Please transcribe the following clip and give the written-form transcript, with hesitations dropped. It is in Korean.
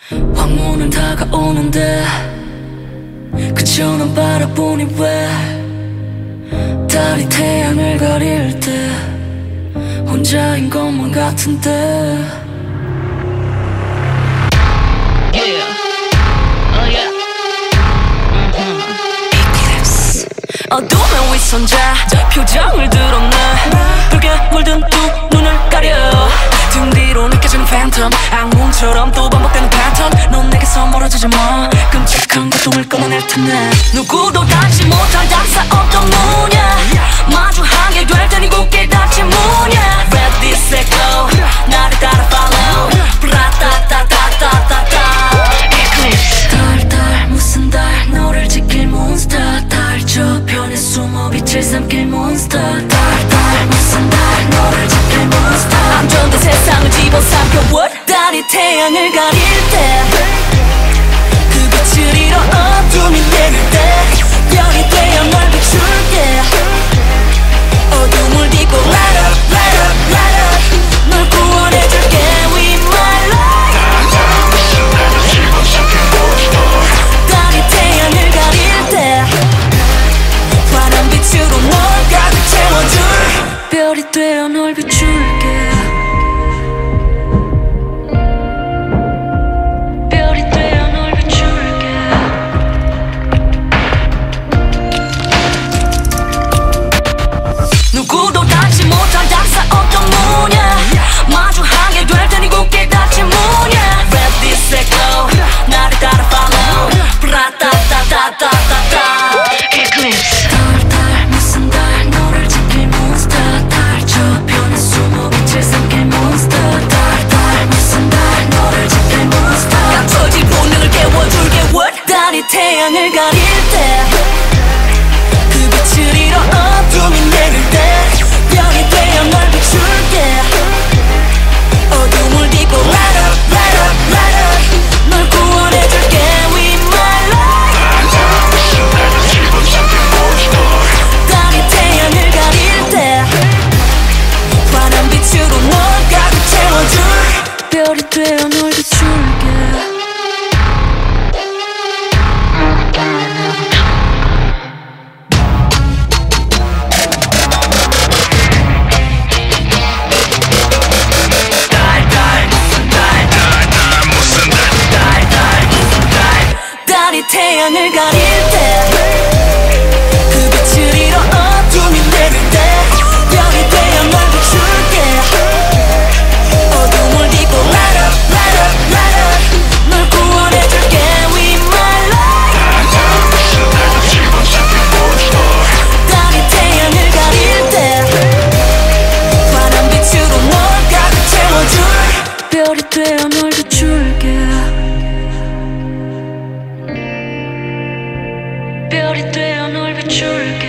황혼은 다가오는데 그저 넌 바라보니 왜 달이 태양을 가릴 때 혼자인 것만 같은데. 어둠의 위선자 표정을 드러내 붉게 물든 두 눈을 가려 등 뒤로 느껴지는 팬텀 악몽처럼 또 반복되는 패턴 넌 내게서 멀어지지 마 끔찍한 고통을 끊어낼 텐데 누구도 닿지 못할 답사 없던 문야 마주하게 될 테니 굳게 닫지 문야 Red this echo 나를 따라 follow 브라따따따따따따 Eclipse 달 무슨 달 너를 지킬 몬스터 달 저편에 숨어 빛을 삼킬 몬스터 달 무슨 달 너를 지킬 몬스터 안전된 세상을 집어삼켜 what 달이 태양을 가릴 때 그 빛을 잃어 어둠이 내릴 때 별이 되어 널 비출게 어둠을 딛고 light up light up light up 널 구원해줄게 with my light 달이 태양을 가릴 때 환한 빛으로 널 가득 채워줄 별이 되어 널 비출게 별이 되어 널 비출게 누구도 닿지 못할 답사 없던 문야 마주하게 될 테니 굳게 닫지 문야 Red this echo 나를 따라 follow 브라따따따따따따 Eclipse 달 무슨 달 너를 지킬 몬스터 달 저편에 숨어 빛을 삼킬 몬스터 달 무슨 달 너를 지킬 몬스터 감춰진 본능을 깨워줄게 what 달이 태양을 가릴 때 그 빛을 잃어 어둠이 내릴 때 별이 되어 널 비출게 어둠을 딛고 light up light up light up 널 구원해줄게 with my light 달이 태양을 가릴 때 환한 빛으로 널 가득 채워줄 별이 되어 널 비출게 달이 태양을 가릴 때 그 빛을 잃어 어둠이 내릴 때 별이 되어 널 비출게 어둠을 딛고 light up light up light up 널 구원해줄게 with my light 달이 태양을 가릴 때 환한 빛으로 널 가득 채워줄 별이 되어 널 비출게 별이 되어 널 비출게